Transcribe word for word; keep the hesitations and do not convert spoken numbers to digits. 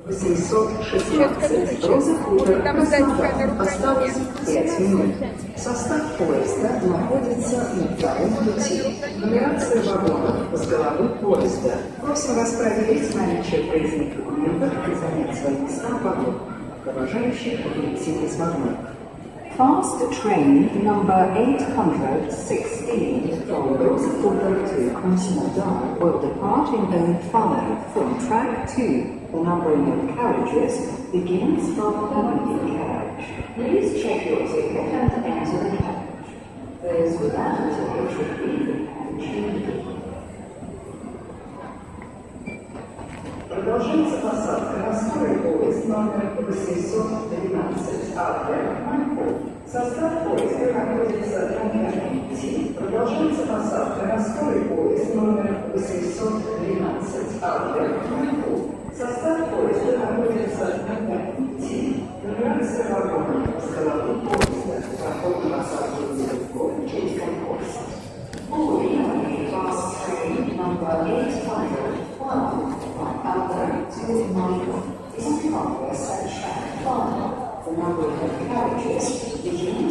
восемьсот шестнадцать Роза-Хутор, Краснодар. Осталось пять минут. Состав поезда находится на втором пути. Нумерация вагонов с головы поезда. Просим вас проверить наличие проездных документов и занять свои места в вагонах. Провожающих выйти из вагона. Fast train number eight hundred sixteen from Rozа-Хутор to Krasnodar will depart in mode five from track two. The numbering of carriages begins from the leading carriage. Please check your ticket and enter the carriage. Those without a ticket should leave the carriage. Продолжается посадка на скорый поезд номер восемьсот двенадцать А Д. Состав поезда находится на пятом пути. Продолжается посадка на скорый поезд номер восемьсот двенадцать А Д. Состав поезда находится на пятом пути. Нумерация вагонов с головы поезда. Проход на посадку легко через конкурс. Moving fast train number eight hundred one from Alder to Michael is in progress at track five. The number of carriages begins